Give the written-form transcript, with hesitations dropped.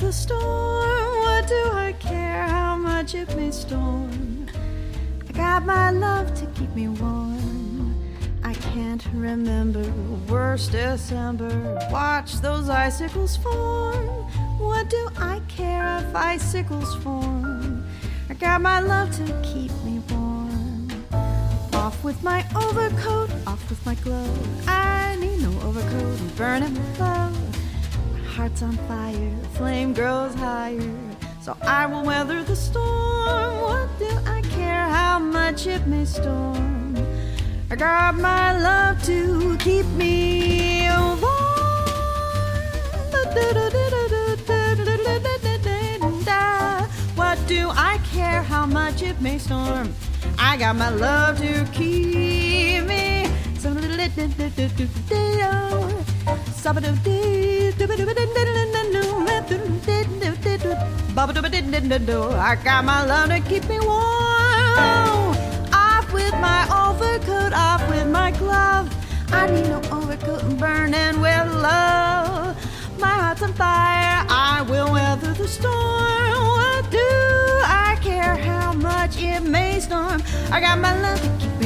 the storm. What do I care how much it may storm? I got my love to keep me warm. I can't remember the worst December. Watch those icicles form. What do I care if icicles form? I got my love to keep me warm. Off with my overcoat, off with my glove. I need no overcoat, I'm burning with love. My heart's on fire, the flame grows higher, so I will weather the storm. What do I care how much it may storm? I got my love to keep me warm. What do I care how much it may storm? I got my love to keep me. I got my love to keep me warm. Off with my overcoat, off with my glove. I need no overcoat, I'm burning with love. My heart's on fire, I will weather the storm. What do I care how much it may storm? I got my love to keep